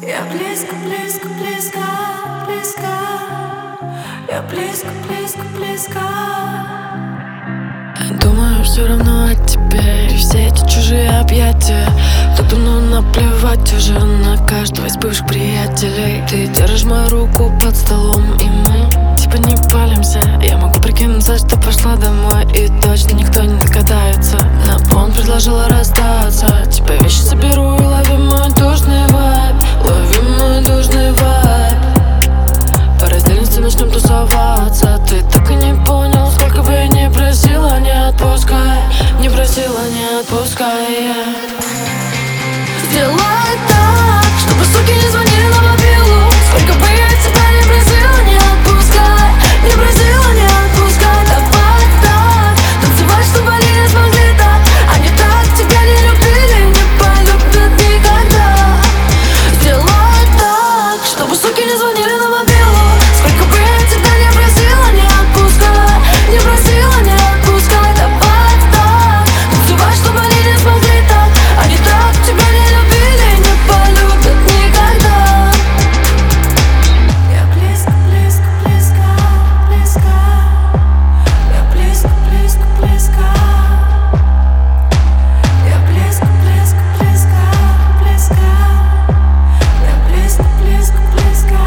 Я близко, близко, близко, близко. Я близко, близко, близко. Думаю все равно о тебе и все эти чужие объятия. Тут давно наплевать уже на каждого из бывших приятелей. Ты держишь мою руку под столом, и мы типа не палимся. Я могу прикинуться, что пошла домой, и точно никто не догадается. На фон предложила расстаться. Тебя вещи соберу и лови мой душный вайб. Лови мой душный вайб. По раздельности начнем тусоваться. Ты так и не понял, сколько бы я не просила, не отпускай. Не просила, не отпускай. Сделай так, чтобы суки не звонили на мобилу. Сколько бы я тебя не просила, не отпускай. Не просила, не отпускай. Давай так, танцевать, чтобы они не смогли так. Они так тебя не любили, не полюбят никогда. Сделай так, чтобы суки не звонили на мобилу. Сколько бы я тебя не просила, не отпускай. Не просила, не отпускай. Давай так, танцевать, чтобы они не смогли так. Они так тебя не любили, не полюбят никогда. Я близко, близко, близко, близко. Я близко, близко, близко. Я близко, близко, близко, близко. Я близко, близко, близко.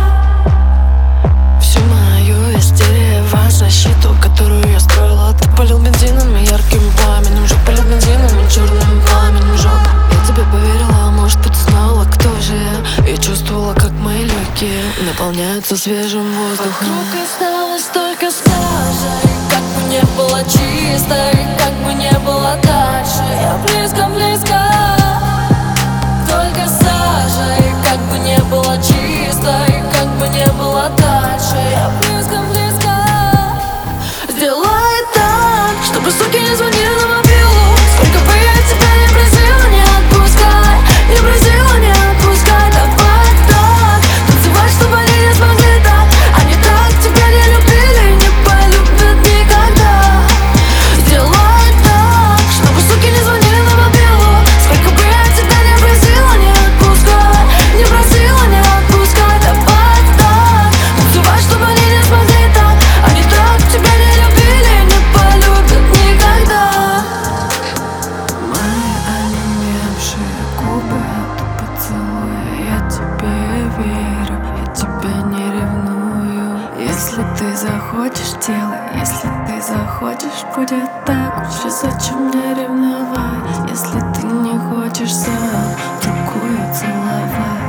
Всю мою истерию в защиту, которую я строила, ты полил бензином и ярким пламенем. Жег полил бензином и черным пламенем жег. Я тебе поверила, может быть знала, кто же я. И чувствовала, как мои легкие наполняются свежим воздухом. Вокруг осталось только стажа. И как бы не было чисто, и как бы не было дальше. Я близко, близко, только стажа. И как бы не было чисто, и как бы не было дальше. Я близко, близко. Сделай так, чтобы суки не звонили на мобилу. Сколько бы я тебя не просила, не отпускай. Не просила, не отпускай. Давай так, танцевать, чтобы они не смогли так. Они так тебя не любили, не полюбят никогда. Сделай так, чтобы суки не звонили на мобилу. Сколько бы я тебя не просила, не отпускай. Не просила, не отпускай. Давай так, танцевать, чтобы они не смогли так. Они так тебя не любили, не полюбят никогда. Мои онемевшие губы от поцелуя. Я тебе верю, я тебя не ревную. Если ты захочешь, делай. Если ты захочешь, будет так. Уже зачем мне ревновать, если ты не хочешь сам другую целовать?